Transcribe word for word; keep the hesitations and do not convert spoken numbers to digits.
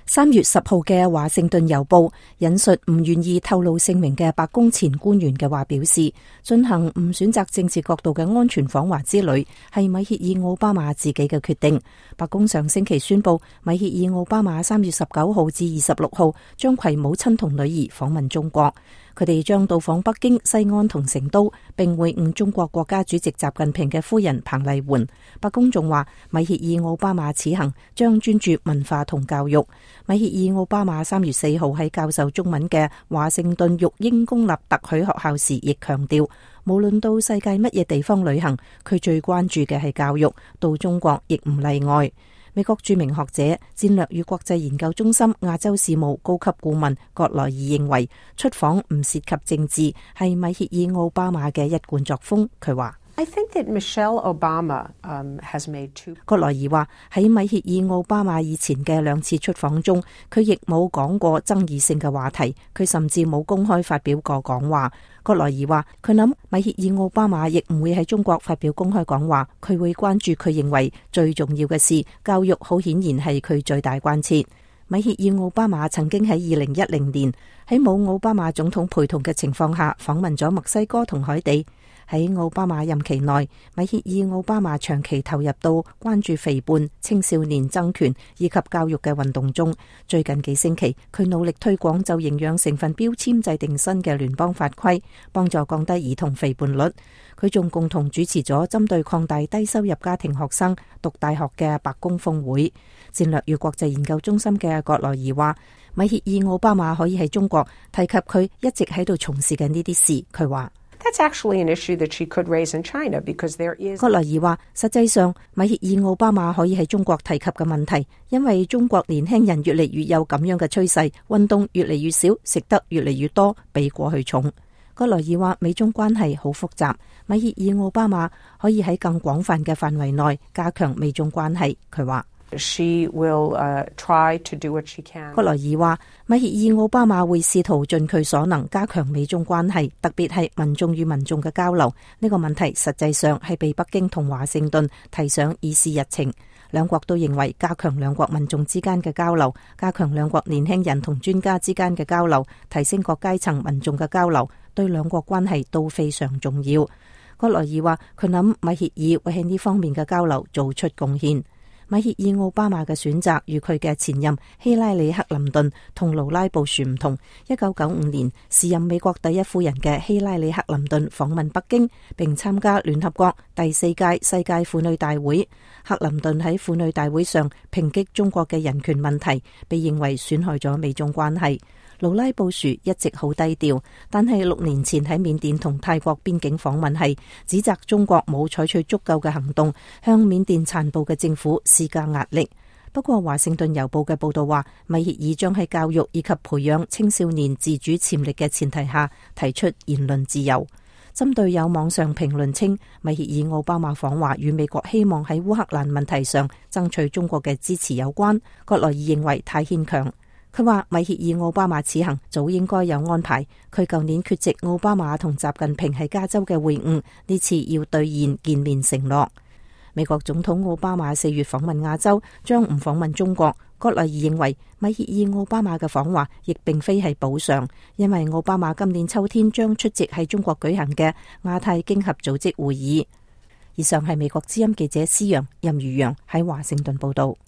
三月十號嘅華盛頓郵報引述唔願意透露姓名嘅白宮前官員嘅話表示，進行唔選擇政治角度嘅安全訪華之旅係米歇爾奧巴馬自己嘅決定。白宮上星期宣布，米歇爾奧巴馬三月十九號至二十六號將攜母親同女兒訪問中國。佢哋將到訪北京、西安同成都，並會晤中國國家主席習近平嘅夫人彭麗媛。白宮仲話，米歇爾奧巴馬此行將專注文化同教育。米歇爾奧巴馬三月四號喺教授中文嘅華盛頓育英公立特許學校時，亦強調，無論到世界乜嘢地方旅行，佢最關注嘅係教育，到中國亦唔例外。美國著名學者、戰略與國際研究中心亞洲事務高級顧問葛萊爾認為，出訪唔涉及政治係米歇爾奧巴馬嘅一貫作風。佢話 I think that Michelle Obama, um, has made two... 葛萊爾話喺米歇爾奧巴馬以前嘅兩次出訪中，佢亦冇講過爭議性嘅話題，佢甚至冇公開發表過講話。葛萊爾話佢諗米歇爾奧巴馬亦唔會喺中國發表公開講話，佢會關注佢認為最重要嘅事，教育好顯然係佢最大關切。米歇爾奧巴馬曾經喺二零一零年喺冇奧巴馬總統陪同嘅情況下訪問咗墨西哥同海地。喺奧巴馬任期內，米歇爾奧巴馬長期投入到關注肥胖、青少年爭權以及教育嘅運動中。最近幾星期，佢努力推廣就營養成分標籤制定新嘅聯邦法規，幫助降低兒童肥胖率。佢仲共同主持咗針對擴大低收入家庭學生讀大學嘅白宮峰會。戰略與國際研究中心嘅葛萊爾話，米歇爾奧巴馬可以喺中國提及佢一直喺度從事嘅呢啲事。佢話 That's actually an issue that she could raise in China because there is... 葛萊爾話，實際上米歇爾奧巴馬可以喺中國提及嘅問題，因為中國年輕人越嚟越有咁樣嘅趨勢，運動越嚟越少，食得越嚟越多，比過去重。葛萊爾話，美中關係好複雜，米歇爾奧巴馬可以喺更廣泛嘅範圍內加強美中關係。佢話 She will, uh, try to do what she can. 葛萊爾話，米歇爾奧巴馬會試圖盡佢所能加強美中關係，特別係民眾與民眾嘅交流。呢個問題實際上係被北京同華盛頓提上議事日程。兩國都認為加強兩國民眾之間嘅交流，加強兩國年輕人同專家之間嘅交流，提升各階層民眾嘅交流，對兩國關係都非常重要。葛萊爾話，佢諗米歇爾會喺呢方面嘅交流做出貢獻。米歇爾奧巴馬嘅選擇與佢嘅前任希拉里克林頓同盧拉布殊唔同。一九九五年，時任美國第一夫人嘅希拉里克林頓訪問北京，並參加聯合國第四屆世界婦女大會。克林頓喺婦女大會上抨擊中國嘅人權問題，被認為損害咗美中關係。盧拉布殊一直好低調，但係六年前喺緬甸同泰國邊境訪問係指責中國冇採取足夠嘅行動，向緬甸殘暴嘅政府施加壓力。不過華盛頓郵報嘅報道話，米歇爾將喺教育以及培養青少年自主潛力嘅前提下提出言論自由。針對有網上評論稱米歇爾奧巴馬訪華與美國希望喺烏克蘭問題上爭取中國嘅支持有關，葛萊爾認為太牽強。佢話米歇爾奧巴馬此行早應該有安排，佢舊年缺席奧巴馬同習近平喺加州嘅會晤，呢次要兌現見面承諾。美國總統奧巴馬四月訪問亞洲，將唔訪問中國。葛萊爾認為米歇爾奧巴馬嘅訪華亦並非係補償，因為奧巴馬今年秋天將出席喺中國舉行嘅亞太經合組織會議。以上係美國之音記者施陽、任如陽喺華盛頓報道。